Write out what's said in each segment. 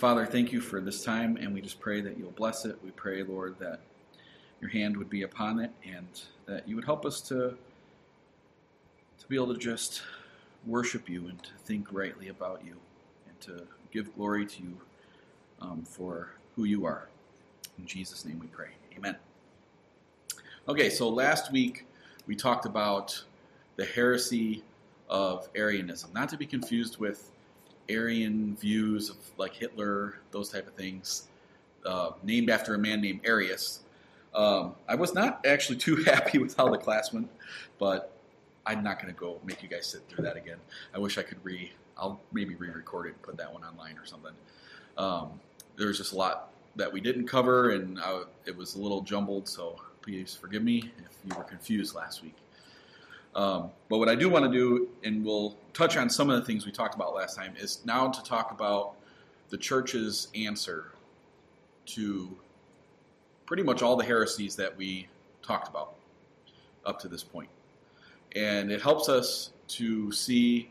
Father, thank you for this time, and we just pray that you'll bless it. We pray, Lord, that your hand would be upon it, and that you would help us to be able to just worship you and to think rightly about you and to give glory to you for who you are. In Jesus' name we pray. Amen. Okay, so last week we talked about the heresy of Arianism, not to be confused with Aryan views of like Hitler, those type of things, named after a man named Arius. I was not actually too happy with how the class went, but I'm not going to go make you guys sit through that again. I wish I could I'll maybe re-record it and put that one online or something. There's just a lot that we didn't cover, and it was a little jumbled, so please forgive me if you were confused last week. But what I do want to do, and we'll touch on some of the things we talked about last time, is now to talk about the church's answer to pretty much all the heresies that we talked about up to this point. And it helps us to see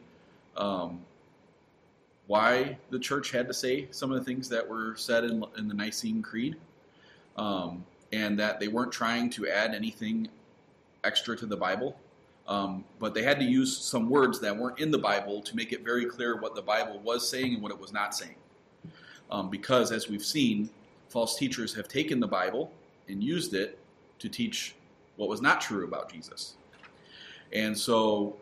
why the church had to say some of the things that were said in the Nicene Creed, and that they weren't trying to add anything extra to the Bible. But they had to use some words that weren't in the Bible to make it very clear what the Bible was saying and what it was not saying. Because, as we've seen, false teachers have taken the Bible and used it to teach what was not true about Jesus. And so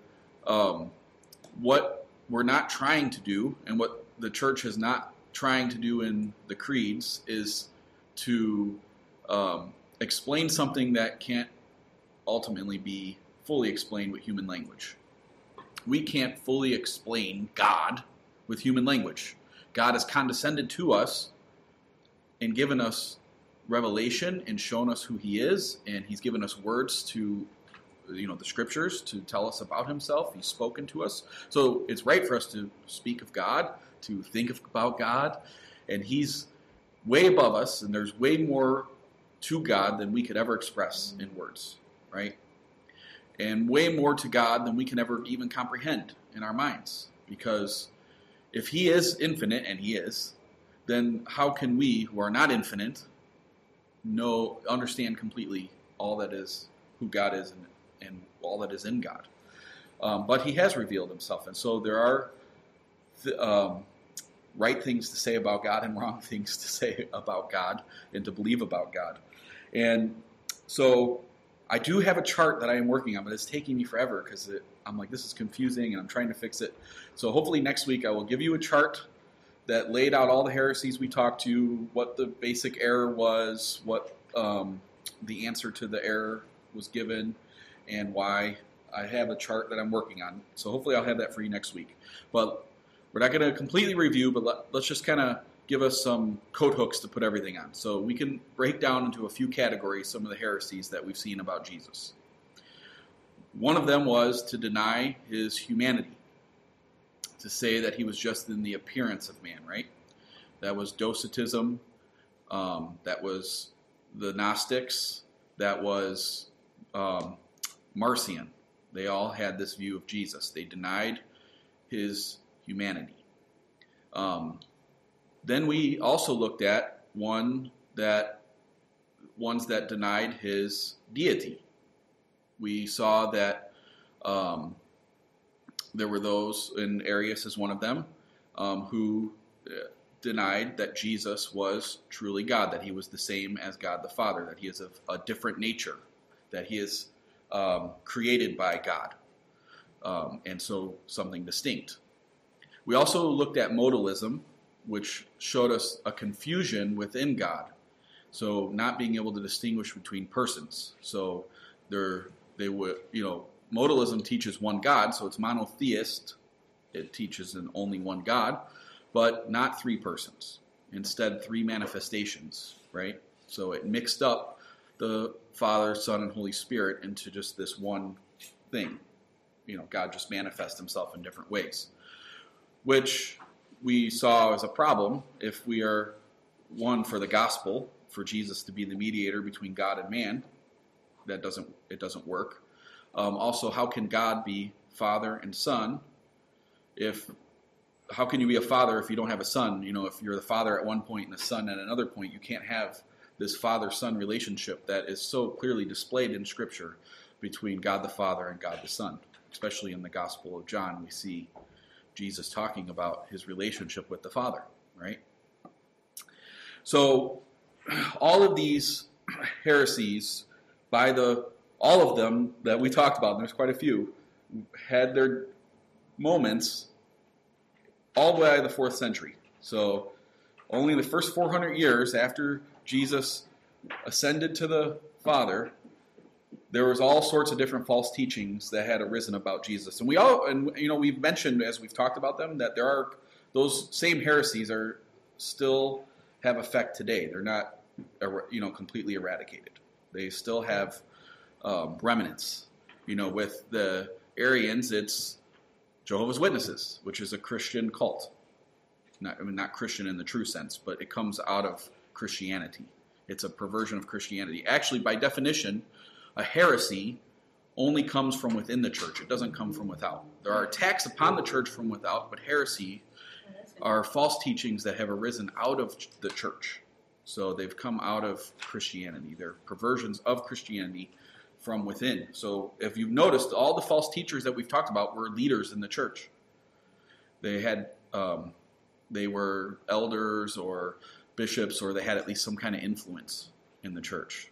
what we're not trying to do, and what the church is not trying to do in the creeds, is to explain something that can't ultimately be fully explained with human language. We can't fully explain God with human language. God has condescended to us and given us revelation and shown us who he is, and he's given us words to, the scriptures to tell us about himself. He's spoken to us. So it's right for us to speak of God, to think about God, and he's way above us, and there's way more to God than we could ever express in words, right? And way more to God than we can ever even comprehend in our minds. Because if he is infinite, and he is, then how can we, who are not infinite, understand completely all that is who God is and all that is in God? But he has revealed himself. And so there are right things to say about God and wrong things to say about God and to believe about God. And so I do have a chart that I am working on, but it's taking me forever because I'm like, this is confusing, and I'm trying to fix it. So hopefully next week I will give you a chart that laid out all the heresies we talked to, what the basic error was, what the answer to the error was given, and why. I have a chart that I'm working on. So hopefully I'll have that for you next week. But we're not going to completely review, but let's just kind of give us some coat hooks to put everything on. So we can break down into a few categories some of the heresies that we've seen about Jesus. One of them was to deny his humanity, to say that he was just in the appearance of man, right? That was Docetism, that was the Gnostics, that was Marcion. They all had this view of Jesus. They denied his humanity. Then we also looked at ones that denied his deity. We saw that there were those, and Arius is one of them, who denied that Jesus was truly God, that he was the same as God the Father, that he is of a different nature, that he is created by God, and so something distinct. We also looked at modalism, which showed us a confusion within God. So not being able to distinguish between persons. So modalism teaches one God, so it's monotheist. It teaches an only one God, but not three persons. Instead, three manifestations, right? So it mixed up the Father, Son, and Holy Spirit into just this one thing. God just manifests himself in different ways, which we saw as a problem if we are one for the gospel, for Jesus to be the mediator between God and man. It doesn't work. Also, how can God be Father and Son if how can you be a father if you don't have a son? If you're the father at one point and the son at another point, you can't have this father-son relationship that is so clearly displayed in Scripture between God the Father and God the Son. Especially in the Gospel of John, we see Jesus talking about his relationship with the Father, right? So all of these heresies, all of them that we talked about, and there's quite a few, had their moments all the way to the 4th century. So only the first 400 years after Jesus ascended to the Father, there was all sorts of different false teachings that had arisen about Jesus. And we've mentioned, as we've talked about them, that there are those same heresies are still have effect today. They're not completely eradicated. They still have remnants. With the Arians, it's Jehovah's Witnesses, which is a Christian cult. Not Christian in the true sense, but it comes out of Christianity. It's a perversion of Christianity. Actually, by definition, a heresy only comes from within the church. It doesn't come from without. There are attacks upon the church from without, but heresy are false teachings that have arisen out of the church. So they've come out of Christianity. They're perversions of Christianity from within. So if you've noticed, all the false teachers that we've talked about were leaders in the church. They were elders or bishops, or they had at least some kind of influence in the church.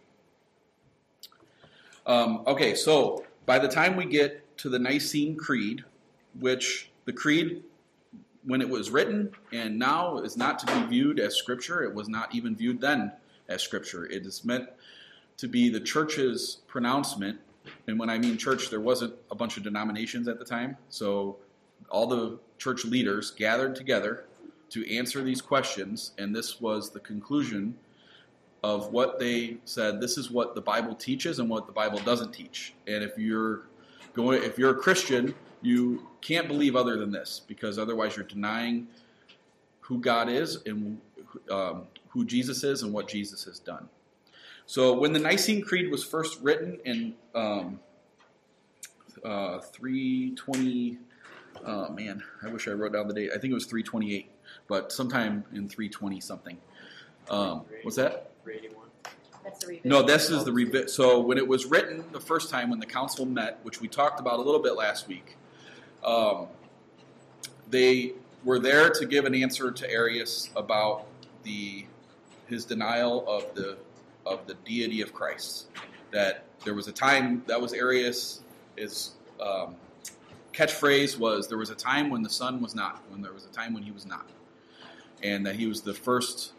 Okay, so by the time we get to the Nicene Creed, which the creed, when it was written and now, is not to be viewed as Scripture. It was not even viewed then as Scripture. It is meant to be the church's pronouncement. And when I mean church, there wasn't a bunch of denominations at the time. So all the church leaders gathered together to answer these questions, and this was the conclusion of what they said. This is what the Bible teaches and what the Bible doesn't teach. And if you're a Christian, you can't believe other than this, because otherwise you're denying who God is and who Jesus is and what Jesus has done. So when the Nicene Creed was first written in 320, oh man, I wish I wrote down the date. I think it was 328, but sometime in 320 something. What's that? 381. That's the revision. No, this is the revision. So when it was written the first time, when the council met, which we talked about a little bit last week, they were there to give an answer to Arius about his denial of the deity of Christ. That there was a time, that was Arius' catchphrase was, there was a time when the Son was not, when there was a time when he was not. And that he was the first,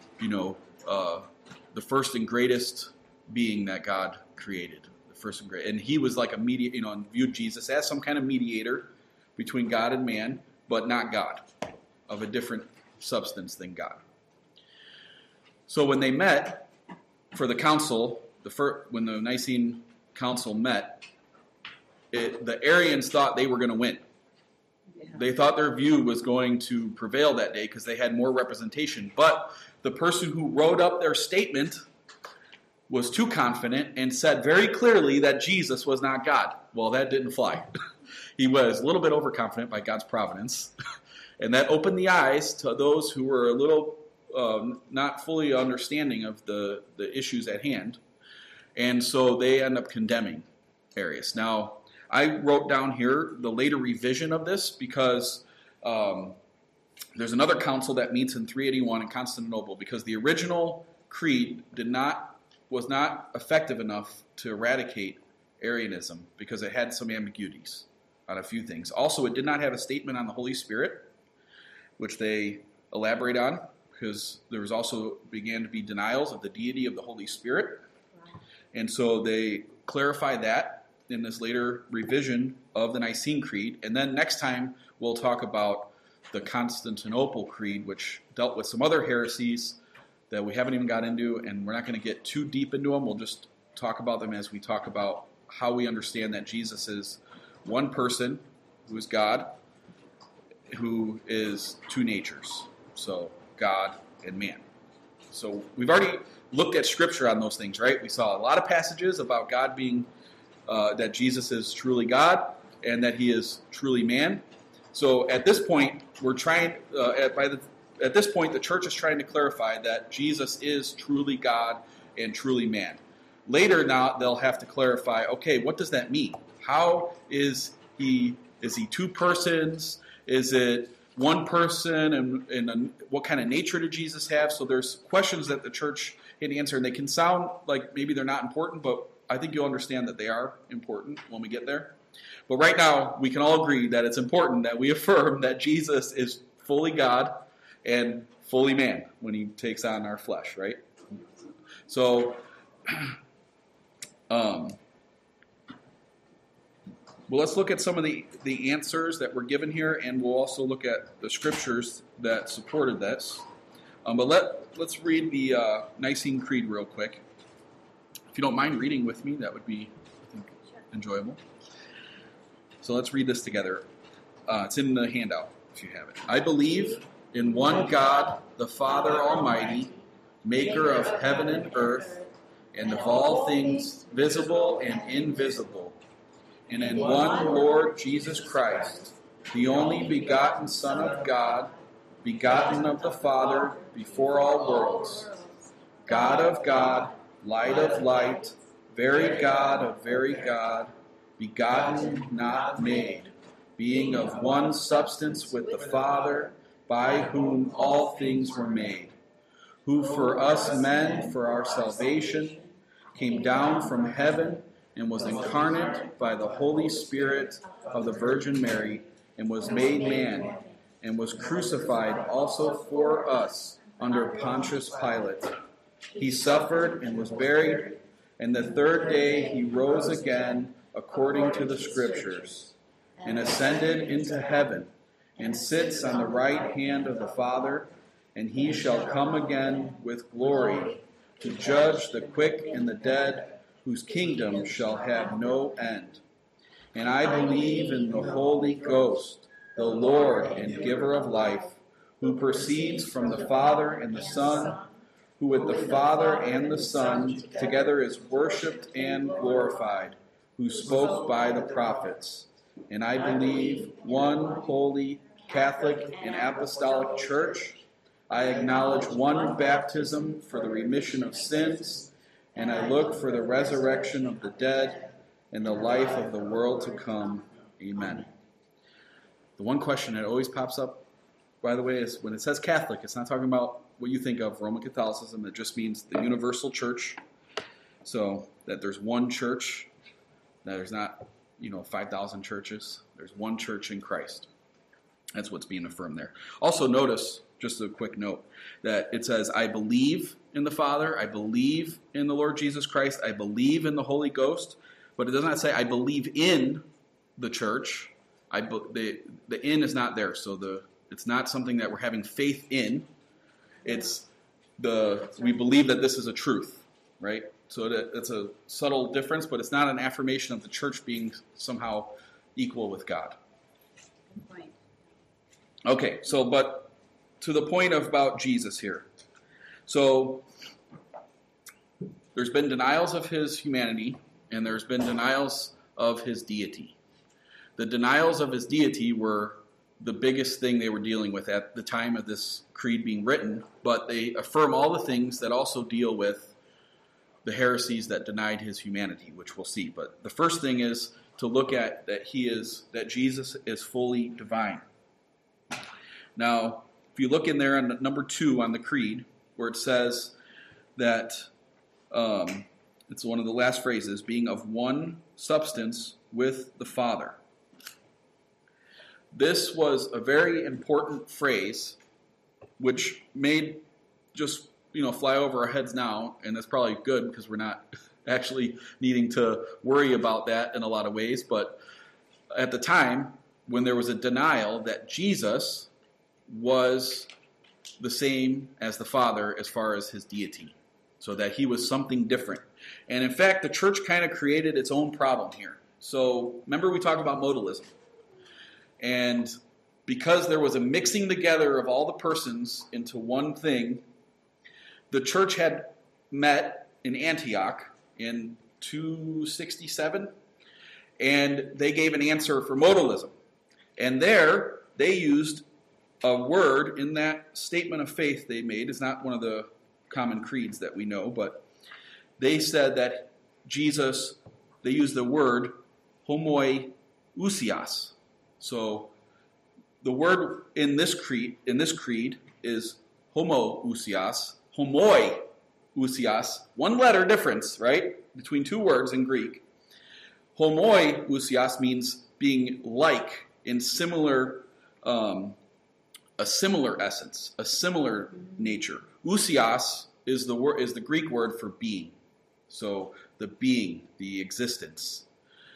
the first and greatest being that God created. The first and great, and he was like a mediator, and viewed Jesus as some kind of mediator between God and man, but not God, of a different substance than God. So when they met for the council, when the Nicene Council met, the Arians thought they were going to win. Yeah. They thought their view was going to prevail that day because they had more representation. But the person who wrote up their statement was too confident and said very clearly that Jesus was not God. Well, that didn't fly. He was a little bit overconfident by God's providence. And that opened the eyes to those who were a little not fully understanding of the issues at hand. And so they end up condemning Arius. Now, I wrote down here the later revision of this because there's another council that meets in 381 in Constantinople, because the original creed was not effective enough to eradicate Arianism because it had some ambiguities on a few things. Also, it did not have a statement on the Holy Spirit, which they elaborate on, because there was also began to be denials of the deity of the Holy Spirit. Wow. And so they clarify that in this later revision of the Nicene Creed. And then next time we'll talk about the Constantinople Creed, which dealt with some other heresies that we haven't even got into, and we're not going to get too deep into them. We'll just talk about them as we talk about how we understand that Jesus is one person who is God, who is two natures, so God and man. So we've already looked at Scripture on those things, right? We saw a lot of passages about God being, that Jesus is truly God and that he is truly man. So at this point, we're trying. At this point, the church is trying to clarify that Jesus is truly God and truly man. Later, now they'll have to clarify. Okay, what does that mean? How is he? Is he two persons? Is it one person? And what kind of nature did Jesus have? So there's questions that the church had to answer, and they can sound like maybe they're not important, but I think you'll understand that they are important when we get there. But right now, we can all agree that it's important that we affirm that Jesus is fully God and fully man when he takes on our flesh, right? So, well, let's look at some of the answers that were given here, and we'll also look at the scriptures that supported this. But let's read the Nicene Creed real quick. If you don't mind reading with me, that would be, I think, enjoyable. So let's read this together. It's in the handout, if you have it. I believe in one God, the Father Almighty, maker of heaven and earth, and of all things visible and invisible, and in one Lord Jesus Christ, the only begotten Son of God, begotten of the Father before all worlds, God of God, light of light, very God of very God, begotten, not made, being of one substance with the Father, by whom all things were made, who for us men, for our salvation, came down from heaven and was incarnate by the Holy Spirit of the Virgin Mary, and was made man, and was crucified also for us under Pontius Pilate. He suffered and was buried, and the third day he rose again according to the Scriptures, and ascended into heaven, and sits on the right hand of the Father, and he shall come again with glory to judge the quick and the dead, whose kingdom shall have no end. And I believe in the Holy Ghost, the Lord and giver of life, who proceeds from the Father and the Son, who with the Father and the Son together is worshipped and glorified, who spoke by the prophets. And I believe one holy, Catholic, and Apostolic Church. I acknowledge one baptism for the remission of sins, and I look for the resurrection of the dead and the life of the world to come. Amen. The one question that always pops up, by the way, is when it says Catholic, it's not talking about what you think of Roman Catholicism. It just means the universal church. So that there's one church, that there's not 5,000 churches. There's one church in Christ. That's what's being affirmed there. Also notice, just a quick note, that it says, I believe in the Father, I believe in the Lord Jesus Christ, I believe in the Holy Ghost, but it does not say I believe in the church. The in is not there, so it's not something that we're having faith in. It's we believe that this is a truth, right? So it's a subtle difference, but it's not an affirmation of the church being somehow equal with God. Good point. Okay, but to the point about Jesus here. So there's been denials of his humanity, and there's been denials of his deity. The denials of his deity were the biggest thing they were dealing with at the time of this creed being written, but they affirm all the things that also deal with the heresies that denied his humanity, which we'll see. But the first thing is to look at that Jesus is fully divine. Now, if you look in there on number 2 on the creed, where it says that it's one of the last phrases, being of one substance with the Father. This was a very important phrase, which made just fly over our heads now, and that's probably good because we're not actually needing to worry about that in a lot of ways. But at the time, when there was a denial that Jesus was the same as the Father as far as his deity, so that he was something different. And in fact, the church kind of created its own problem here. So remember we talked about modalism. And because there was a mixing together of all the persons into one thing, the church had met in Antioch in 267, and they gave an answer for modalism. And there, they used a word in that statement of faith they made. It's not one of the common creeds that we know, but they said that Jesus, they used the word homoousios. So the word in this creed is homoousios, one letter difference, right, between two words in Greek. Homoousios means being like, in similar, a similar essence, a similar nature. Ousios is the Greek word for being. So the being, the existence,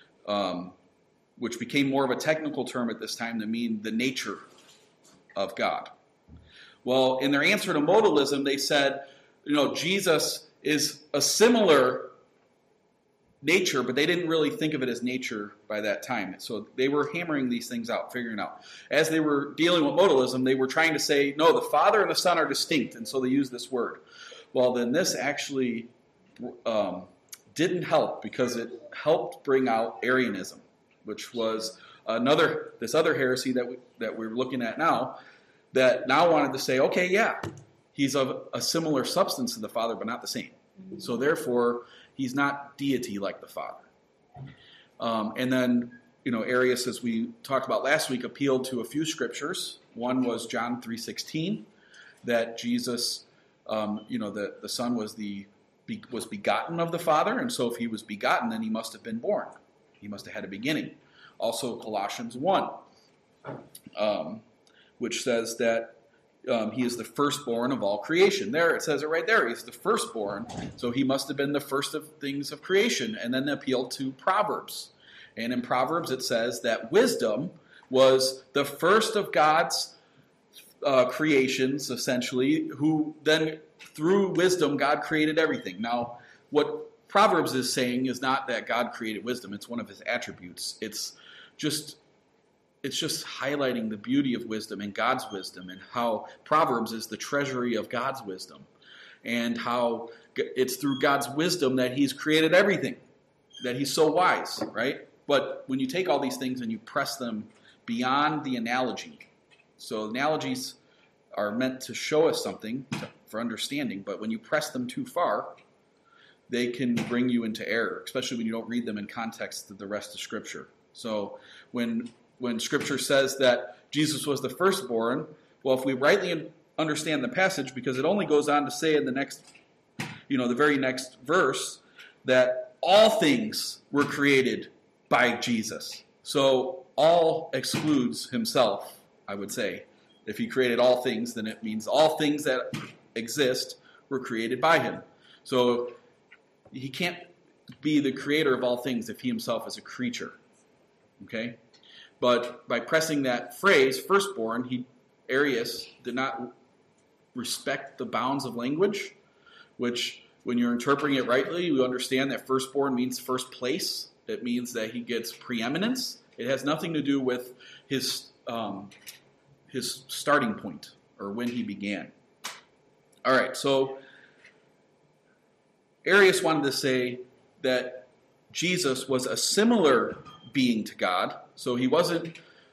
which became more of a technical term at this time to mean the nature of God. Well, in their answer to modalism, they said, Jesus is a similar nature, but they didn't really think of it as nature by that time. So they were hammering these things out, figuring out. As they were dealing with modalism, they were trying to say, no, the Father and the Son are distinct, and so they used this word. Well, then this actually didn't help, because it helped bring out Arianism, which was this other heresy that we're looking at now, that now wanted to say, okay, yeah, he's of a similar substance to the Father, but not the same. So therefore, he's not deity like the Father. And then, Arius, as we talked about last week, appealed to a few scriptures. One was John 3:16, that Jesus, the Son was begotten of the Father, and so if he was begotten, then he must have been born. He must have had a beginning. Also Colossians 1, which says that he is the firstborn of all creation. There, it says it right there. He's the firstborn, so he must have been the first of things of creation. And then appeal to Proverbs. And in Proverbs it says that wisdom was the first of God's creations, essentially, who then, through wisdom, God created everything. Now, what Proverbs is saying is not that God created wisdom. It's one of his attributes. It's just highlighting the beauty of wisdom and God's wisdom, and how Proverbs is the treasury of God's wisdom, and how it's through God's wisdom that he's created everything, that he's so wise, right? But when you take all these things and you press them beyond the analogy, so analogies are meant to show us something for understanding, but when you press them too far, they can bring you into error, especially when you don't read them in context of the rest of Scripture. So when Scripture says that Jesus was the firstborn, well, if we rightly understand the passage, because it only goes on to say in the next, the very next verse, that all things were created by Jesus. So all excludes himself, I would say. If he created all things, then it means all things that exist were created by him. So he can't be the creator of all things if he himself is a creature. Okay? But by pressing that phrase, firstborn, Arius did not respect the bounds of language, which, when you're interpreting it rightly, you understand that firstborn means first place. It means that he gets preeminence. It has nothing to do with his starting point or when he began. All right, so Arius wanted to say that Jesus was a similar being to God. So he wasn't,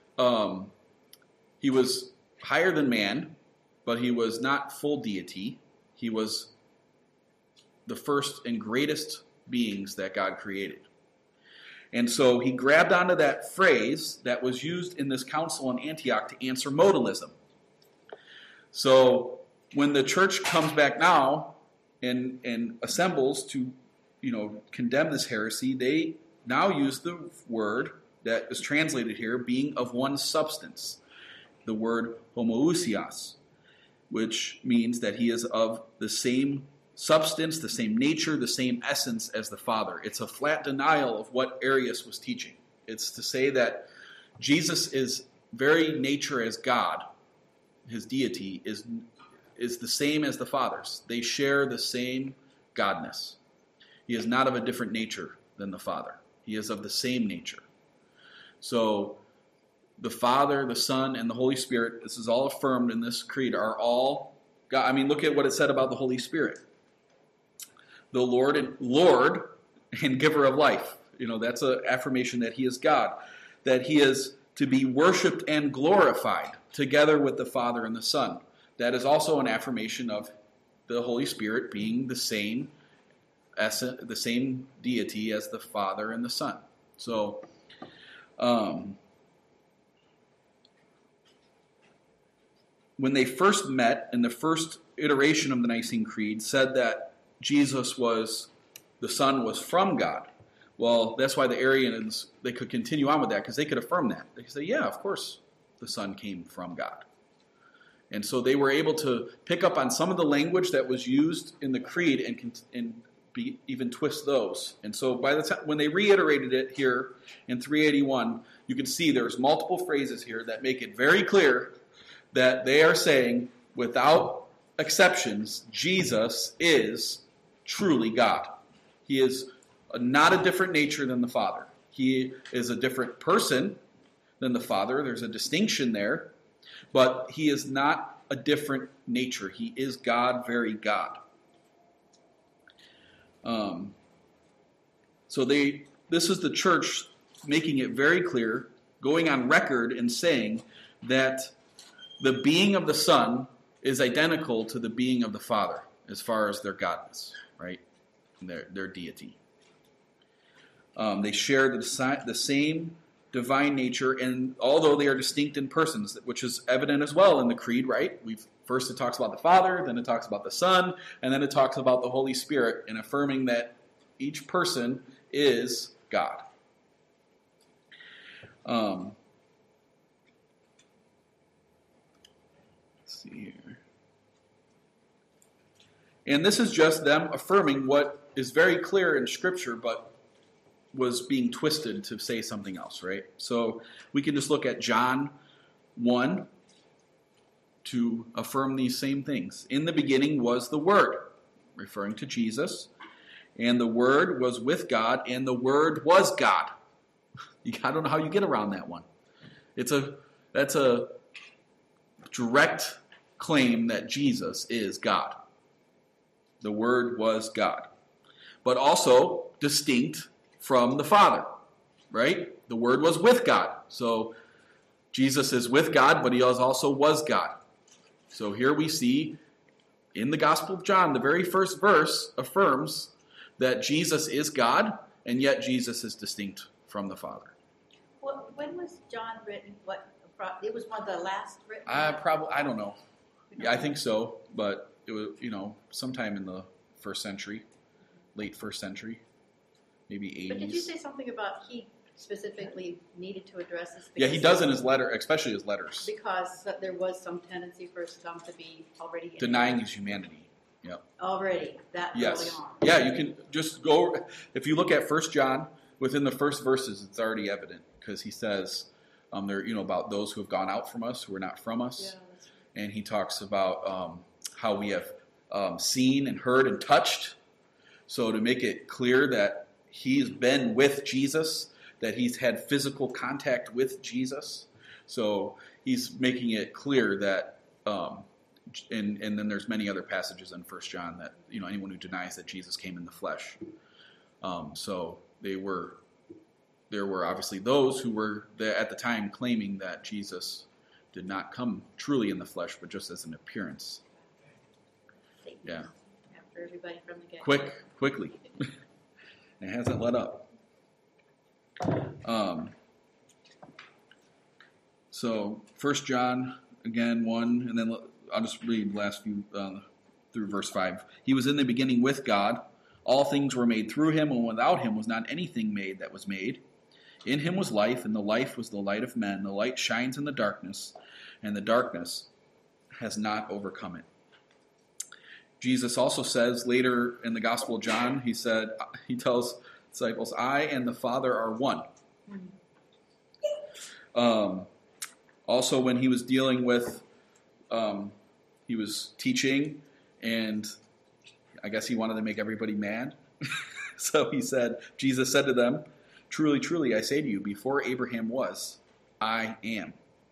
he was higher than man, but he was not full deity. He was the first and greatest beings that God created. And so he grabbed onto that phrase that was used in this council in Antioch to answer modalism. So when the church comes back now and assembles to, condemn this heresy, they now use the word that is translated here, being of one substance, the word homoousios, which means that he is of the same substance, the same nature, the same essence as the Father. It's a flat denial of what Arius was teaching. It's to say that Jesus is very nature as God, his deity, is the same as the Father's. They share the same godness. He is not of a different nature than the Father. He is of the same nature. So the Father, the Son, and the Holy Spirit, this is all affirmed in this creed, are all God. I mean, look at what it said about the Holy Spirit. The Lord and giver of life. That's an affirmation that he is God. That he is to be worshipped and glorified together with the Father and the Son. That is also an affirmation of the Holy Spirit being the same essence, the same deity as the Father and the Son. So, when they first met in the first iteration of the Nicene Creed, said that Jesus was, the Son was from God. Well, that's why the Arians, they could continue on with that, because they could affirm that. They could say, yeah, of course the Son came from God. And so they were able to pick up on some of the language that was used in the Creed and even twist those. And so by the time when they reiterated it here in 381, you can see there's multiple phrases here that make it very clear that they are saying, without exceptions, Jesus is truly God. He is not a different nature than the Father. He is a different person than the Father. There's a distinction there. But he is not a different nature. He is God, very God. So this is the church making it very clear, going on record and saying that the being of the Son is identical to the being of the Father as far as their godness, right? And their deity. They share the same divine nature, and although they are distinct in persons, which is evident as well in the Creed, right? First it talks about the Father, then it talks about the Son, and then it talks about the Holy Spirit, and affirming that each person is God. Let's see here. And this is just them affirming what is very clear in Scripture, but was being twisted to say something else, right? So we can just look at John 1 to affirm these same things. In the beginning was the Word, referring to Jesus, and the Word was with God, and the Word was God. I don't know how you get around that one. That's a direct claim that Jesus is God. The Word was God. But also distinct from the Father, right? The Word was with God. So Jesus is with God, but he also was God. So here we see in the Gospel of John, the very first verse affirms that Jesus is God, and yet Jesus is distinct from the Father. Well, when was John written? It was one of the last written? I don't know. Yeah, I think so, but it was, sometime in the first century, late first century. Maybe 80s. But did you say something about he specifically needed to address this? Yeah, he does in his letter, especially his letters. Because there was some tendency for some to be already denying his humanity. Yep. Already, that early on. Yeah, you can just go, if you look at 1 John, within the first verses, it's already evident, because he says, about those who have gone out from us, who are not from us. Yeah, that's right. And he talks about how we have seen and heard and touched. So to make it clear that he's been with Jesus, that he's had physical contact with Jesus. So he's making it clear that, and then there's many other passages in 1 John that, anyone who denies that Jesus came in the flesh. So there were obviously those who were at the time claiming that Jesus did not come truly in the flesh, but just as an appearance. Yeah. After everybody from the get. Quickly. It hasn't let up. So 1 John, again, 1, and then I'll just read the last few through verse 5. He was in the beginning with God. All things were made through him, and without him was not anything made that was made. In him was life, and the life was the light of men. The light shines in the darkness, and the darkness has not overcome it. Jesus also says later in the Gospel of John, he tells disciples, I and the Father are one. Also, when he was dealing with, he was teaching, and I guess he wanted to make everybody mad. So Jesus said to them, truly, truly, I say to you, before Abraham was, I am.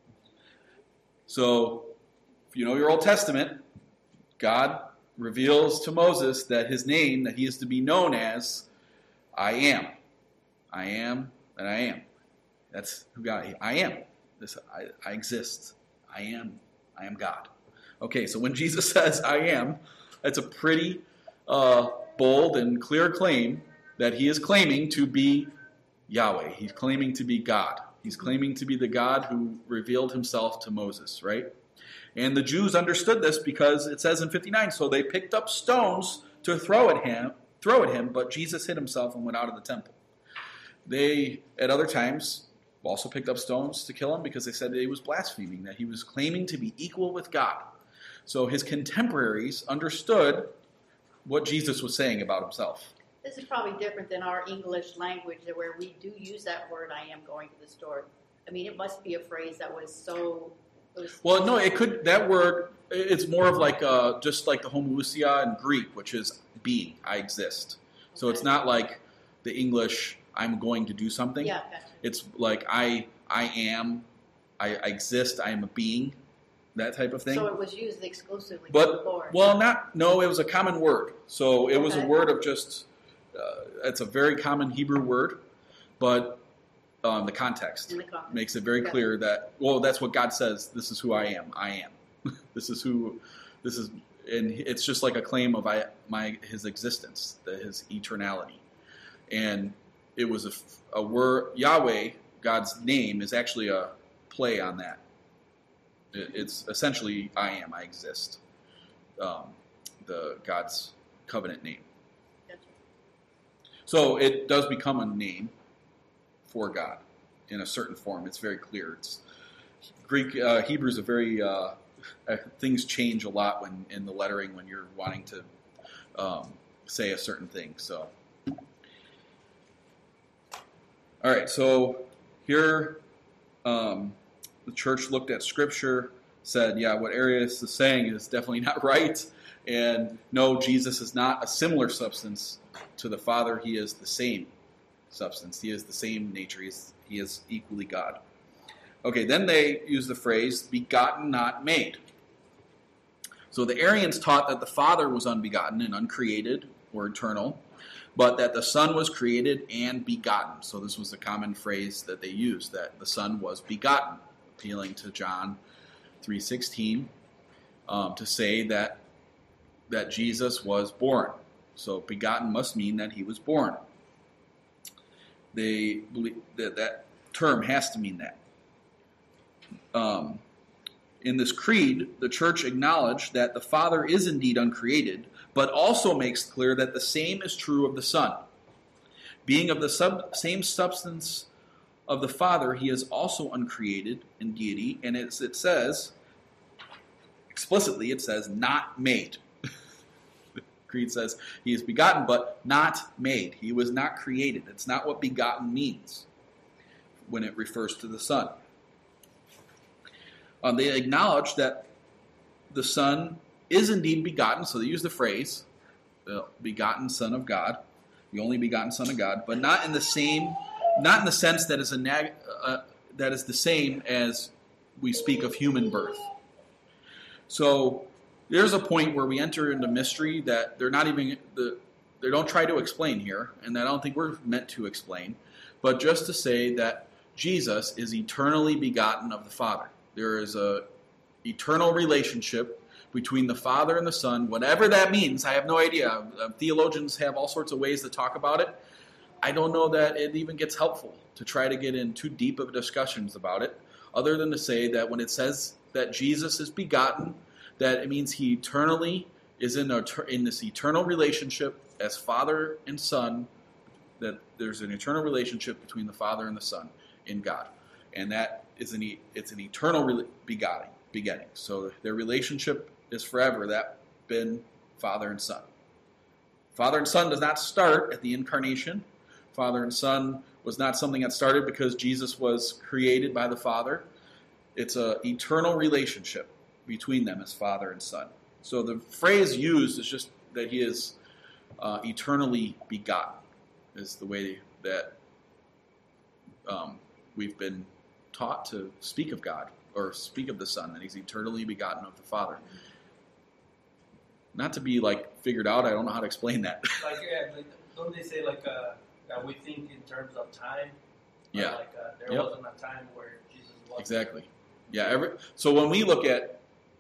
So, if you know your Old Testament, God reveals to Moses that his name, that he is to be known as, I am. I am, and I am. That's who God is. I am. I exist. I am God. Okay, so when Jesus says I am, that's a pretty bold and clear claim that he is claiming to be Yahweh. He's claiming to be God. He's claiming to be the God who revealed himself to Moses, right? And the Jews understood this because it says in 59, so they picked up stones to throw at him, but Jesus hid himself and went out of the temple. They, at other times, also picked up stones to kill him because they said that he was blaspheming, that he was claiming to be equal with God. So his contemporaries understood what Jesus was saying about himself. This is probably different than our English language, where we do use that word, I am going to the store. I mean, it must be a phrase that was so... Well, no, it could, that word, it's more of like, just like the homoousia in Greek, which is being, I exist. So it's not like the English, I'm going to do something. Yeah, gotcha. It's like, I am, I exist, I am a being, that type of thing. So it was used exclusively before. Well, it was a common word. So it was a word of just, it's a very common Hebrew word, but the context makes it very clear that, well, that's what God says, this is who I am. I am. This is, and it's just like a claim of his existence, his eternality. And it was a word, Yahweh, God's name, is actually a play on that. It's essentially, I am, I exist. The God's covenant name. So it does become a name for God in a certain form. It's very clear. It's Greek, Hebrew is a very things change a lot when in the lettering when you're wanting to say a certain thing. So, all right. So here, the church looked at Scripture, said, "Yeah, what Arius is saying is definitely not right." And no, Jesus is not a similar substance to the Father. He is the same substance. He is the same nature. He is equally God. Okay, then they use the phrase, begotten, not made. So the Arians taught that the Father was unbegotten and uncreated or eternal, but that the Son was created and begotten. So this was a common phrase that they used, that the Son was begotten, appealing to John 3:16, to say that Jesus was born. So begotten must mean that he was born. They believe that term has to mean that. In this creed, the church acknowledged that the Father is indeed uncreated, but also makes clear that the same is true of the Son. Being of the same substance of the Father, he is also uncreated in deity, and it says, explicitly, it says, not made. The creed says he is begotten, but not made. He was not created. It's not what begotten means when it refers to the Son. They acknowledge that the Son is indeed begotten, so they use the phrase, the begotten Son of God, the only begotten Son of God, but not in the sense that is that is the same as we speak of human birth. So there's a point where we enter into mystery that they don't try to explain here, and that I don't think we're meant to explain, but just to say that Jesus is eternally begotten of the Father. There is a eternal relationship between the Father and the Son, whatever that means. I have no idea. Theologians have all sorts of ways to talk about it. I don't know that it even gets helpful to try to get in too deep of discussions about it, other than to say that when it says that Jesus is begotten, that it means he eternally is in this eternal relationship as Father and Son, that there's an eternal relationship between the Father and the Son in God. And that is it's an eternal begetting. So their relationship is forever. That's been Father and Son. Father and Son does not start at the incarnation. Father and Son was not something that started because Jesus was created by the Father. It's an eternal relationship between them as Father and Son. So the phrase used is just that he is eternally begotten, is the way that we've been taught to speak of God, or speak of the Son, that he's eternally begotten of the Father. Not to be figured out, I don't know how to explain that. Don't they say that we think in terms of time? Yeah. There wasn't a time where Jesus Exactly. Yeah. So when we look at,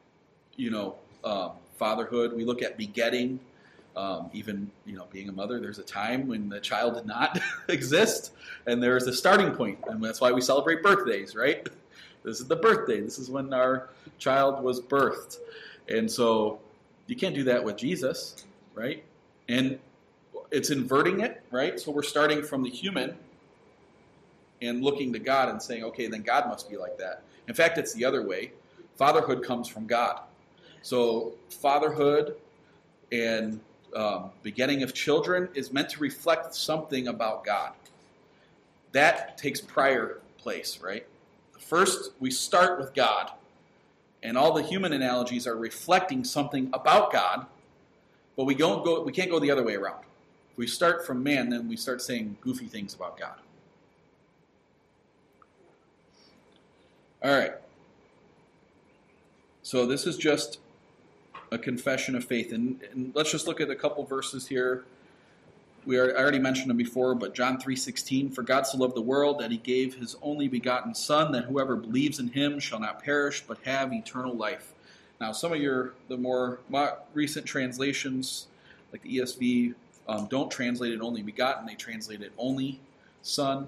fatherhood, we look at begetting, even, being a mother. There's a time when the child did not exist, and there's a starting point, and that's why we celebrate birthdays, right? This is the birthday. This is when our child was birthed, and so you can't do that with Jesus, right? And it's inverting it, right? So we're starting from the human and looking to God and saying, okay, then God must be like that. In fact, it's the other way. Fatherhood comes from God. So fatherhood and begetting of children is meant to reflect something about God. That takes prior place, right? First, we start with God, and all the human analogies are reflecting something about God, but we can't go the other way around. If we start from man, then we start saying goofy things about God. All right. So this is just a confession of faith. And let's just look at a couple verses here. I already mentioned them before, but John 3:16, "For God so loved the world that he gave his only begotten Son, that whoever believes in him shall not perish, but have eternal life." Now, some of the more recent translations, like the ESV, don't translate it only begotten, they translate it only Son.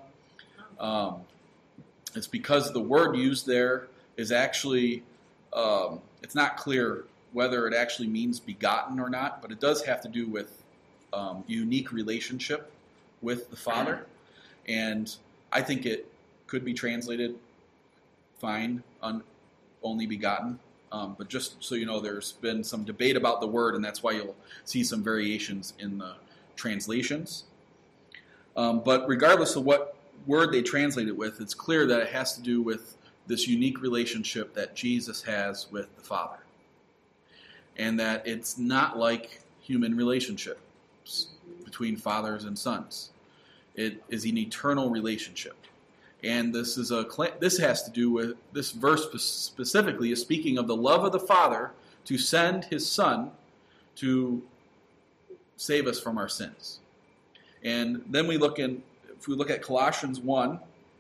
It's because the word used there is actually, it's not clear whether it actually means begotten or not, but it does have to do with unique relationship with the Father. And I think it could be translated fine, only begotten. But just so you know, there's been some debate about the word, and that's why you'll see some variations in the translations. But regardless of what word they translate it with, it's clear that it has to do with this unique relationship that Jesus has with the Father. And that it's not like human relationships between fathers and sons. It is an eternal relationship. And this has to do with, this verse specifically is speaking of the love of the Father to send his Son to save us from our sins. And then if we look at Colossians 1,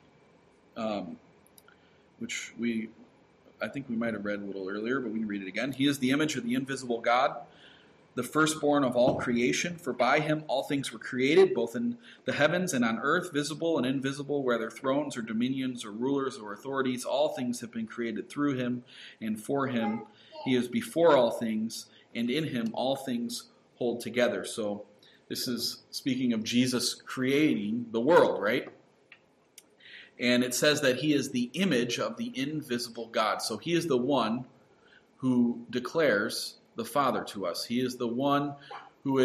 which I think we might have read a little earlier, but we can read it again. "He is the image of the invisible God, the firstborn of all creation. For by him all things were created, both in the heavens and on earth, visible and invisible, whether thrones or dominions or rulers or authorities. All things have been created through him and for him. He is before all things, and in him all things hold together." So this is speaking of Jesus creating the world, right? And it says that he is the image of the invisible God. So he is the one who declares the Father to us. He is the one who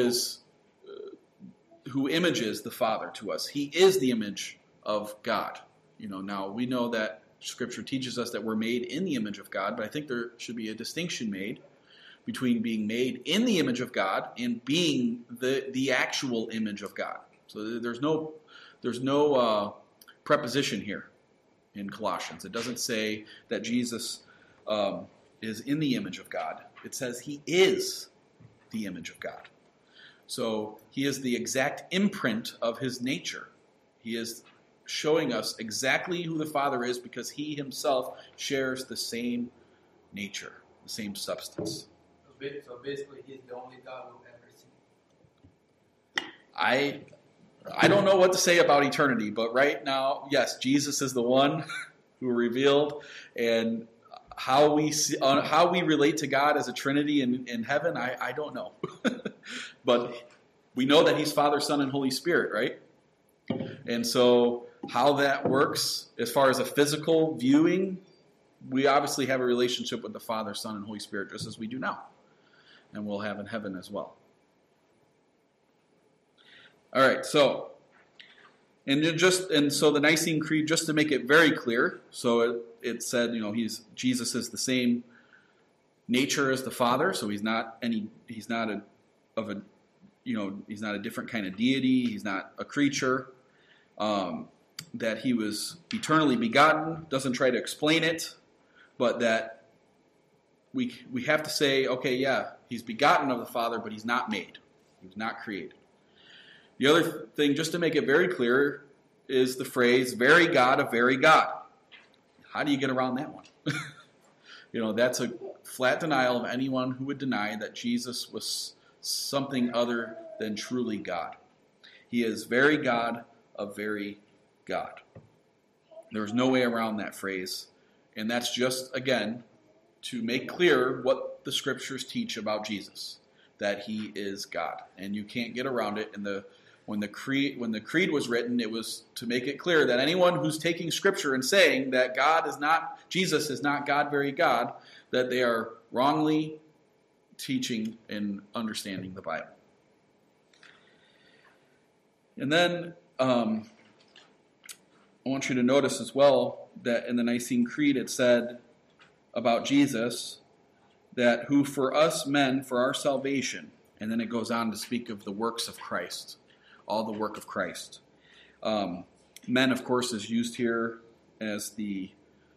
images the Father to us. He is the image of God. Now we know that Scripture teaches us that we're made in the image of God, but I think there should be a distinction made between being made in the image of God and being the actual image of God. So there's no preposition here in Colossians. It doesn't say that Jesus is in the image of God. It says he is the image of God. So he is the exact imprint of his nature. He is showing us exactly who the Father is because he himself shares the same nature, the same substance. So basically, he's the only God we've ever seen. I don't know what to say about eternity, but right now, yes, Jesus is the one who revealed, and how we relate to God as a Trinity in heaven, I don't know. But we know that he's Father, Son, and Holy Spirit, right? And so how that works as far as a physical viewing, we obviously have a relationship with the Father, Son, and Holy Spirit just as we do now. And we'll have in heaven as well. All right, so the Nicene Creed, just to make it very clear, so it said, Jesus is the same nature as the Father, so he's not a different kind of deity, he's not a creature, that he was eternally begotten, doesn't try to explain it, but that we have to say, okay, yeah, he's begotten of the Father, but he's not made. He was not created. The other thing, just to make it very clear, is the phrase, very God of very God. how do you get around that one? That's a flat denial of anyone who would deny that Jesus was something other than truly God. He is very God of very God. There's no way around that phrase. And that's just, again, to make clear what the scriptures teach about Jesus, that he is God. And you can't get around it. And when the creed was written, it was to make it clear that anyone who's taking scripture and saying that Jesus is not God, very God, that they are wrongly teaching and understanding the Bible. And then I want you to notice as well that in the Nicene Creed it said about Jesus that who for us men, for our salvation, and then it goes on to speak of the works of Christ, all the work of Christ. Men, of course, is used here as the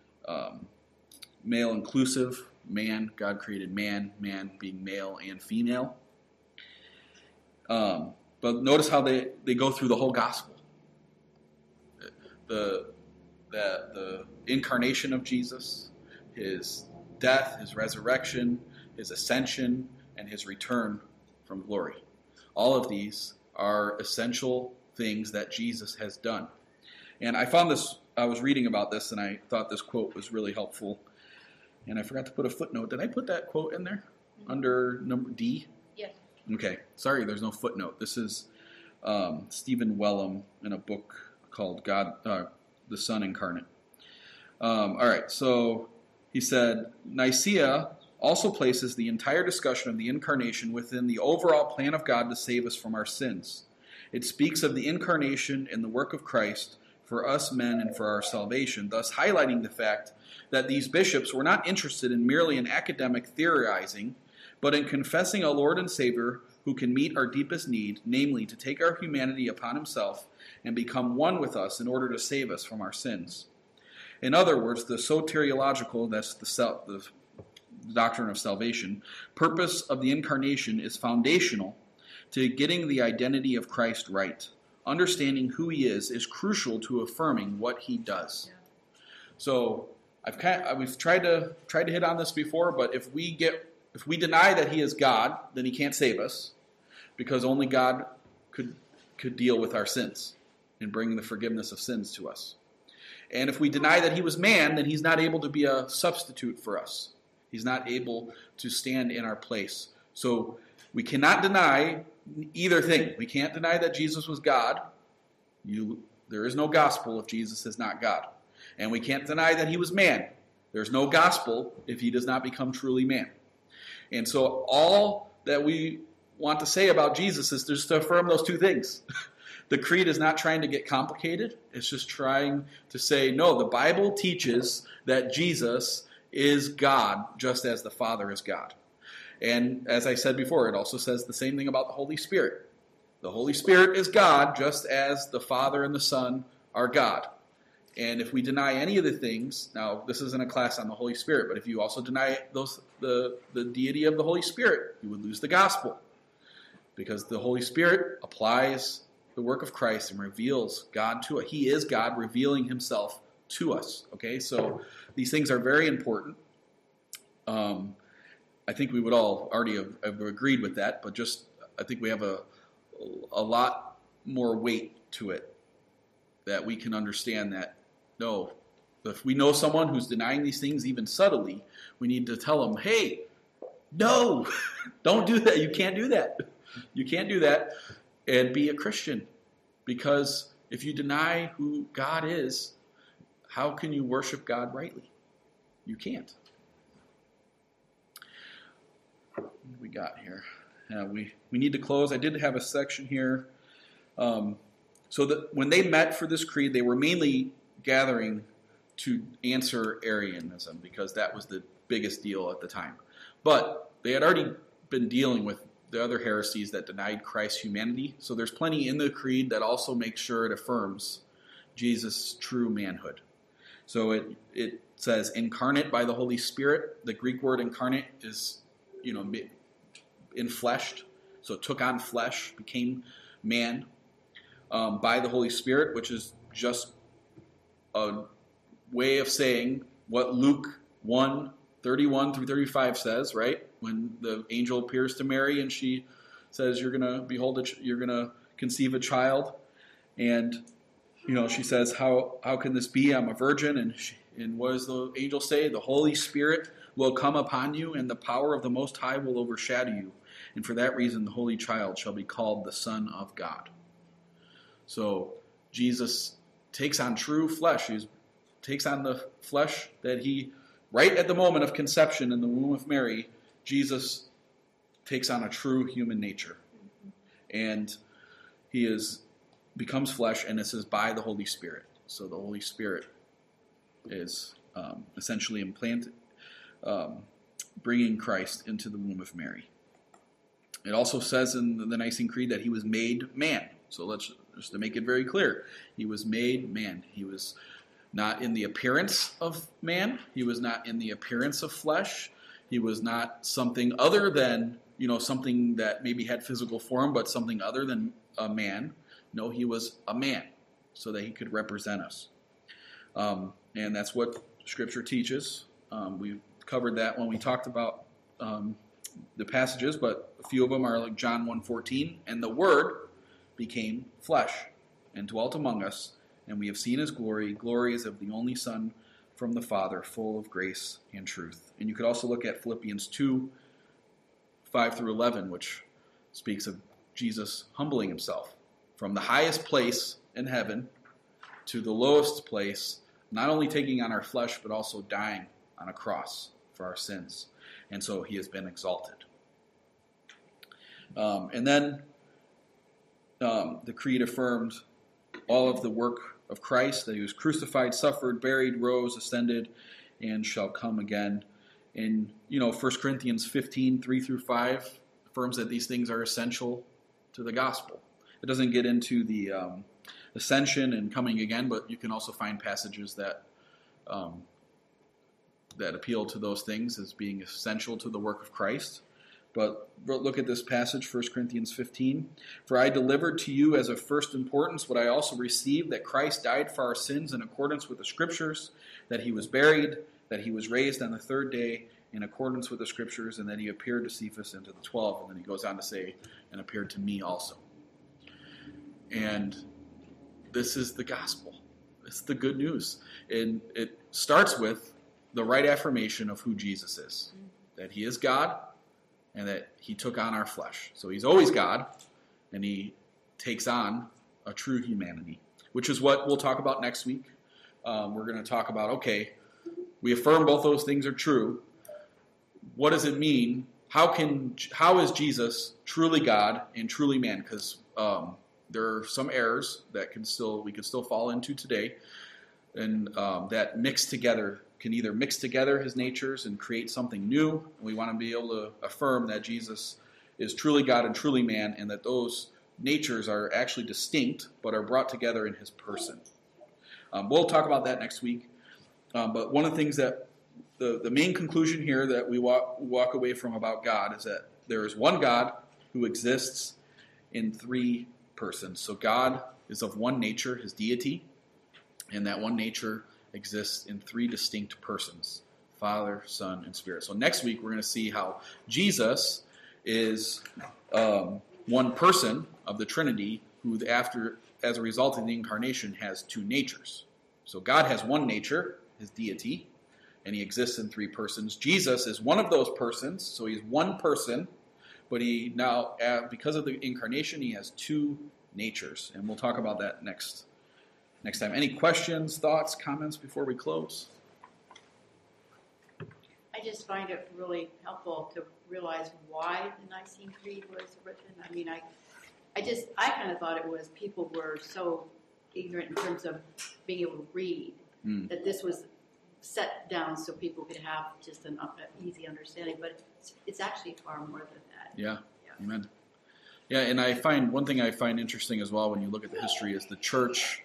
male inclusive. Man, God created man being male and female. But notice how they go through the whole gospel. The incarnation of Jesus, his death, his resurrection, his ascension, and his return from glory. All of these are essential things that Jesus has done. And I found this, I was reading about this, and I thought this quote was really helpful. And I forgot to put a footnote. Did I put that quote in there? Under number D? Yes. Okay. Sorry, there's no footnote. This is Stephen Wellum in a book called God, the Son Incarnate. All right, so he said, Nicaea also places the entire discussion of the incarnation within the overall plan of God to save us from our sins. It speaks of the incarnation and the work of Christ for us men and for our salvation, thus highlighting the fact that these bishops were not interested in merely an academic theorizing, but in confessing a Lord and Savior who can meet our deepest need, namely to take our humanity upon himself and become one with us in order to save us from our sins. In other words, the soteriological, that's the doctrine of salvation, purpose of the incarnation is foundational to getting the identity of Christ right. Understanding who he is crucial to affirming what he does. Yeah. So we've tried to hit on this before, but if we deny that he is God, then he can't save us, because only God could deal with our sins and bring the forgiveness of sins to us. And if we deny that he was man, then he's not able to be a substitute for us. He's not able to stand in our place. So we cannot deny either thing. We can't deny that Jesus was God. There is no gospel if Jesus is not God. And we can't deny that he was man. There's no gospel if he does not become truly man. And so all that we want to say about Jesus is just to affirm those two things. The creed is not trying to get complicated. It's just trying to say, no, the Bible teaches that Jesus is God just as the Father is God. And as I said before, it also says the same thing about the Holy Spirit. The Holy Spirit is God just as the Father and the Son are God. And if we deny any of the things, now this isn't a class on the Holy Spirit, but if you also deny the deity of the Holy Spirit, you would lose the gospel. Because the Holy Spirit applies the work of Christ and reveals God to us. He is God revealing himself to us. Okay, so these things are very important. I think we would all already have agreed with that, but I think we have a lot more weight to it, that we can understand that, no, if we know someone who's denying these things even subtly, we need to tell them, hey, no, don't do that. You can't do that. You can't do that and be a Christian. Because if you deny who God is, how can you worship God rightly? You can't. What do we got here? We need to close. I did have a section here. So that when they met for this creed, they were mainly gathering to answer Arianism, because that was the biggest deal at the time. But they had already been dealing with the other heresies that denied Christ's humanity. So there's plenty in the creed that also makes sure it affirms Jesus' true manhood. So it says incarnate by the Holy Spirit. The Greek word incarnate is, infleshed. So it took on flesh, became man by the Holy Spirit, which is just a way of saying what Luke 1:31 through 35 says, right? When the angel appears to Mary and she says, you're going to conceive a child. And, she says, how can this be? I'm a virgin. And what does the angel say? The Holy Spirit will come upon you, and the power of the Most High will overshadow you. And for that reason, the Holy Child shall be called the Son of God. So Jesus takes on true flesh. He takes on the flesh that he, right at the moment of conception in the womb of Mary, Jesus takes on a true human nature. And he becomes flesh, and this is by the Holy Spirit. So the Holy Spirit is essentially implanted, bringing Christ into the womb of Mary. It also says in the Nicene Creed that he was made man. So let's just to make it very clear, he was made man. He was not in the appearance of man. He was not in the appearance of flesh. He was not something other than, something that maybe had physical form, but something other than a man. No, he was a man so that he could represent us. And that's what Scripture teaches. We covered that when we talked about the passages, but a few of them are like John 1:14, and the Word became flesh and dwelt among us, and we have seen his glory. Glory is of the only Son from the Father, full of grace and truth. And you could also look at Philippians 2:5 through 11, which speaks of Jesus humbling himself from the highest place in heaven to the lowest place, not only taking on our flesh, but also dying on a cross for our sins. And so he has been exalted. And then the Creed affirmed all of the work of Christ, that he was crucified, suffered, buried, rose, ascended, and shall come again. And, 1 Corinthians 15:3 through 5 affirms that these things are essential to the gospel. It doesn't get into the ascension and coming again, but you can also find passages that appeal to those things as being essential to the work of Christ. But look at this passage, 1 Corinthians 15. For I delivered to you as of first importance what I also received, that Christ died for our sins in accordance with the Scriptures, that he was buried, that he was raised on the third day in accordance with the Scriptures, and that he appeared to Cephas and to the 12. And then he goes on to say, and appeared to me also. And this is the gospel. It's the good news. And it starts with the right affirmation of who Jesus is. That he is God, and that he took on our flesh. So he's always God, and he takes on a true humanity, which is what we'll talk about next week. We're going to talk about, okay, we affirm both those things are true. What does it mean? How is Jesus truly God and truly man? Because there are some errors that we can still fall into today, and that can either mix together his natures and create something new. We want to be able to affirm that Jesus is truly God and truly man, and that those natures are actually distinct but are brought together in his person. We'll talk about that next week. But one of the things that the main conclusion here that we walk away from about God is that there is one God who exists in three persons. So God is of one nature, his deity, and that one nature exists in three distinct persons: Father, Son, and Spirit. So next week we're going to see how Jesus is one person of the Trinity who, as a result of the incarnation, has two natures. So God has one nature, his deity, and he exists in three persons. Jesus is one of those persons, so he's one person, but he now, because of the incarnation, he has two natures, and we'll talk about that next time. Any questions, thoughts, comments before we close? I just find it really helpful to realize why the Nicene Creed was written. I mean, I kind of thought it was people were so ignorant in terms of being able to read that this was set down so people could have just an easy understanding. But it's actually far more than that. Yeah. Amen. Yeah, and one thing I find interesting as well when you look at the history is the church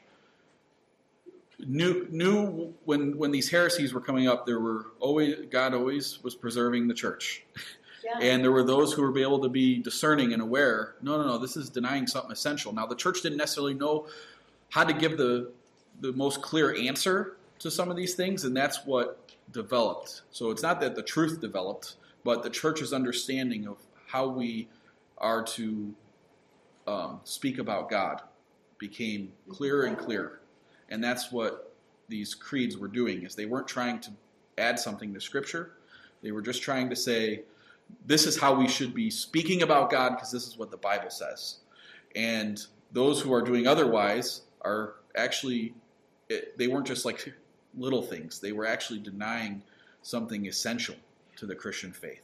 knew when these heresies were coming up, God always was preserving the church. Yeah. And there were those who were able to be discerning and aware, no, this is denying something essential. Now, the church didn't necessarily know how to give the most clear answer to some of these things, and that's what developed. So it's not that the truth developed, but the church's understanding of how we are to speak about God became clearer and clearer. And that's what these creeds were doing, is they weren't trying to add something to Scripture. They were just trying to say, this is how we should be speaking about God because this is what the Bible says. And those who are doing otherwise are actually, they weren't just like little things. They were actually denying something essential to the Christian faith.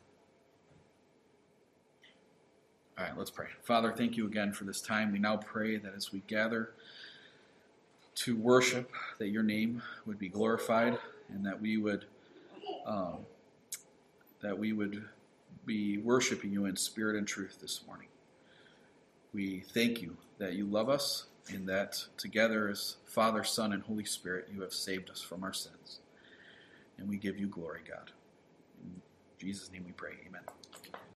All right, let's pray. Father, thank you again for this time. We now pray that as we gather to worship, that your name would be glorified, and that we would be worshiping you in spirit and truth this morning. We thank you that you love us, and that together as Father, Son, and Holy Spirit, you have saved us from our sins. And we give you glory, God. In Jesus' name we pray. Amen.